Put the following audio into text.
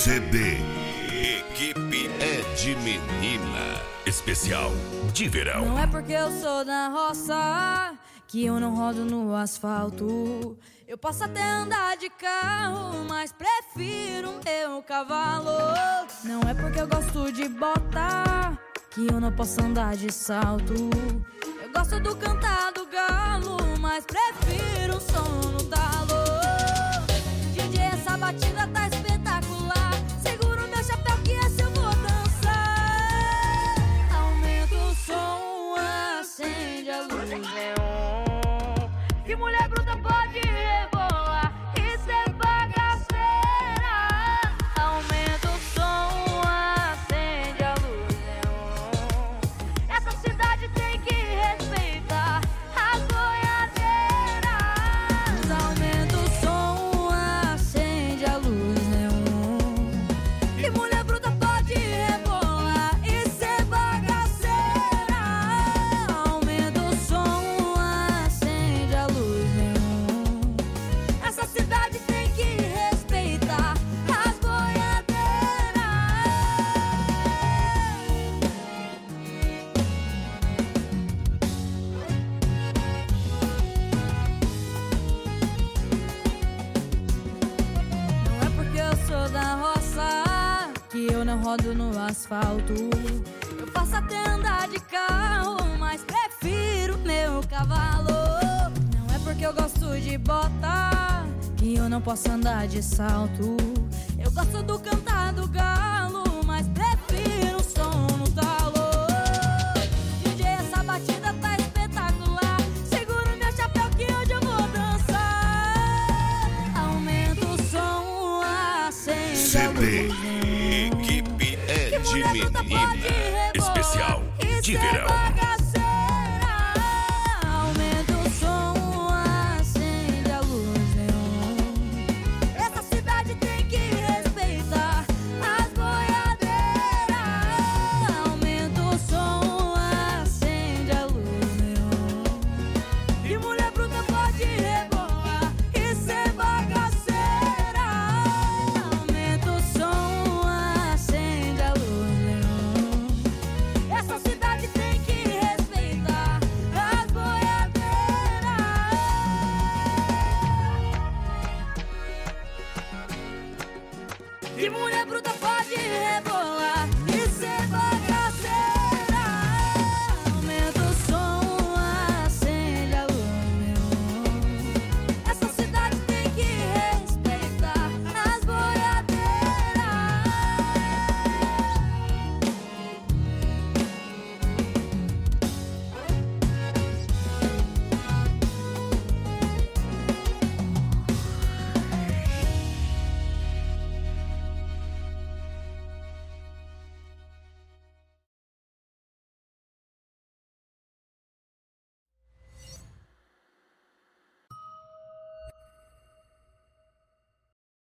CD. Equipe é de menina. Especial de verão. Não é porque eu sou da roça que eu não rodo no asfalto. Eu posso até andar de carro, mas prefiro meu cavalo. Não é porque eu gosto de bota que eu não posso andar de salto. Eu gosto do cantar do galo, mas prefiro o som no talo. DJ, essa batida tá espetacular. Segura o meu chapéu que esse eu vou dançar. Aumenta o som, acende a luz neon. Que mulher bruta pode rebolar e ser bagaceira. Aumenta o som, acende a luz neon. Essa cidade tem que respeitar as boiadeiras. Aumenta o som, acende a luz neon. Que mulher bruta pode rebolar e ser bagaceira. Aumenta o som, acende a luz neon. Essa cidade tem que respeitar as boiadeiras. Não é porque eu sou da roça que eu não rodo no asfalto. Eu posso até andar de carro, mas prefiro meu cavalo. Não é porque eu gosto de bota que eu não posso andar de salto. Eu gosto do cantar do galo, mas prefiro o som no talo. DJ, essa batida tá espetacular. Segura o meu chapéu que hoje eu vou dançar. Aumenta o som, acende a luz. Equipe é de menina. Especial de verão. Aumenta o som, acende a luz neon. Essa cidade tem que respeitar as boiadeiras. Aumenta o som, acende a luz neon. E mulher bruta pode rebolar e ser bagaceira. Aumenta o som, acende a luz neon. Essa cidade tem que respeitar as boiadeiras. E mulher bruta pode rebolar